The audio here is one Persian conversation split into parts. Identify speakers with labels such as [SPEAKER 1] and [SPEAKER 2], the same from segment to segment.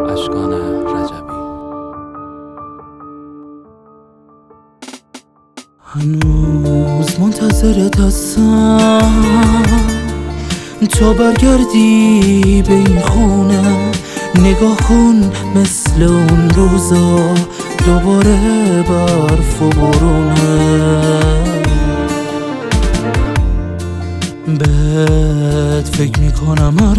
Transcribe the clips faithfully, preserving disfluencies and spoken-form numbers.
[SPEAKER 1] اشکان رجبی.
[SPEAKER 2] هنوز منتظرت هستم تا برگردی به این خونه. نگاه کن مثل اون روزا دوباره برف و بارونه. بهت فکر میکنم هر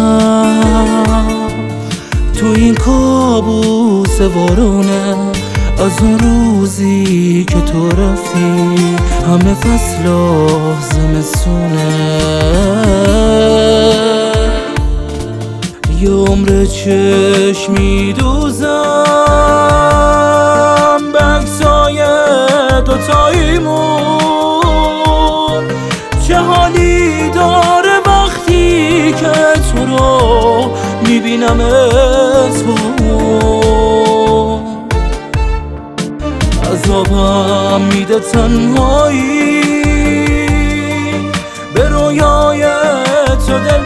[SPEAKER 2] شب تو این کابوس وارونه. از اون روزی که تو رفتی همه فصلا زمستونه. یه عمر چشم میدوزم به عکسای دوتاییمون. چه حالی داره وقتی که تو رو میبینم اتفاق. عذابم میده تنهایی به رویای تو دل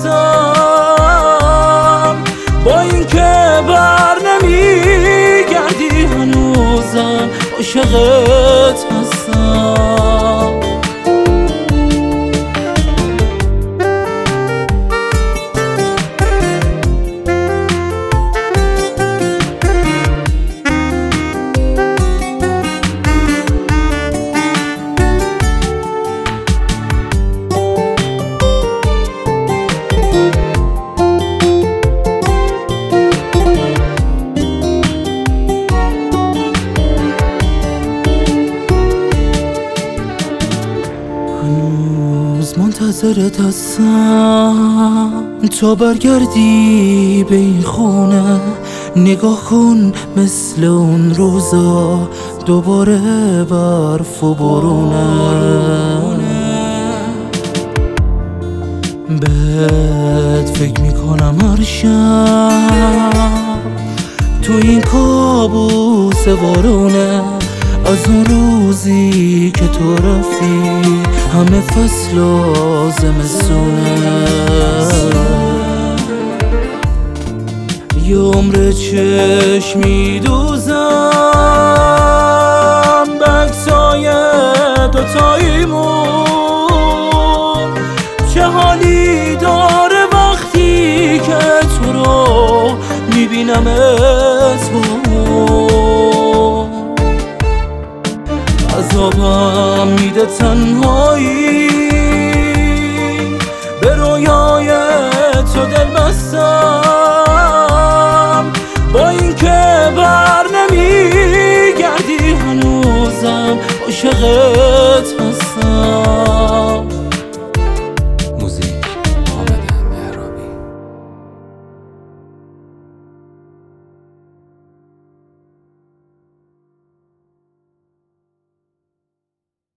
[SPEAKER 2] بستم. با اینکه بر نمیگردی هنوزم عاشقت هستم. منتظرت هستم تا برگردی به این خونه. نگاه کن مثل اون روزا دوباره برف و بارونه. بهت فکر میکنم هر شب تو این کابوس وارونه. از اون روزی که تو رفتی همه فصلا زمستونه. یه عمر چشم میدوزم به عکسای دوتاییمون. چه حالی داره وقتی که تو رو میبینم اتفاق. عذابم میده تنهایی به رویای تو دل بستم. با اینکه بر نمیگردی هنوزم عاشقت